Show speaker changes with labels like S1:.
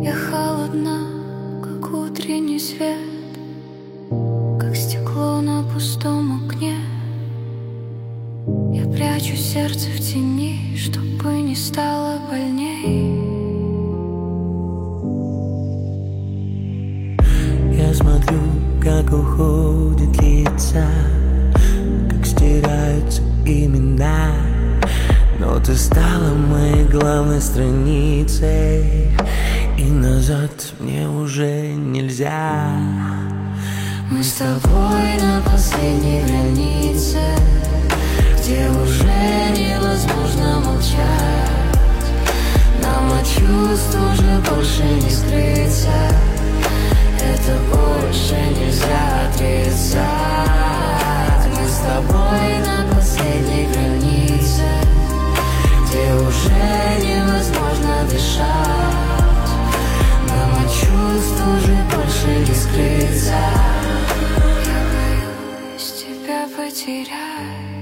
S1: Я холодна, как утренний свет, как стекло на пустом окне. Я прячу сердце в тени, чтобы не стало больней.
S2: Я смотрю, как уходят лица, как стираются имена, но ты стала моей главной страницей, и назад мне уже нельзя.
S1: Мы с тобой на последней границе, где уже невозможно молчать. Нам от чувств уже больше не скрыться, это больше нельзя отрицать. Мы с тобой на последней границе, где уже невозможно дышать. Нам от чувств уже больше не скрыться. Я боюсь тебя потерять.